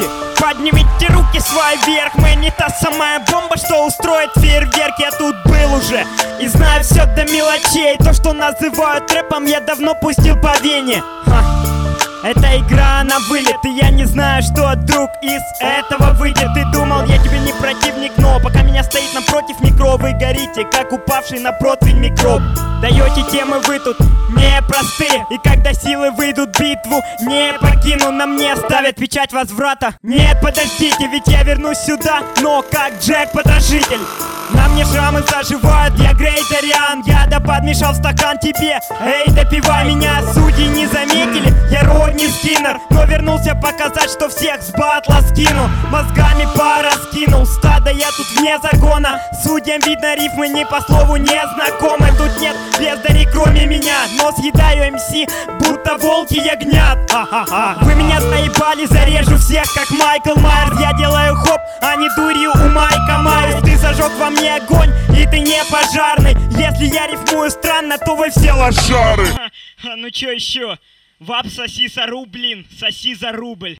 говорите? Поднимите руки свои вверх. Мы не та самая бомба, что устроит фейерверк. Я тут был уже и знаю все до мелочей. То, что называют рэпом, я давно пустил по вене. Это игра на вылет, и я не знаю, что, друг, из этого выйдет. Ты думал, я тебе не противник, но пока меня стоит напротив микро, вы горите, как упавший на противень микроб. Даете темы вы тут непростые, и когда силы выйдут битву, не покину, на мне ставят печать возврата. Нет, подождите, ведь я вернусь сюда, но как Джек-потрошитель. На мне шрамы заживают, я Грейтериан. Я подмешал в стакан тебе, эй, допивай меня. Судьи не заметили, я Родни Скиннер, но вернулся показать, что всех с батла скину. Мозгами пораскинул, стадо я тут вне закона. Судьям видно, рифмы не по слову не знакомы. Тут нет бездарей кроме меня, но съедаю МС, будто волки ягнят. Вы меня заебали, зарежу всех, как Майкл Майерс. Я делаю хоп, а не дурью у Майка Майерс. Ты зажег во мне огонь, и ты не пожарный. Если я рифмую странно, то вы все лошары. Ну чё еще? Вап, соси за рубль, соси за рубль.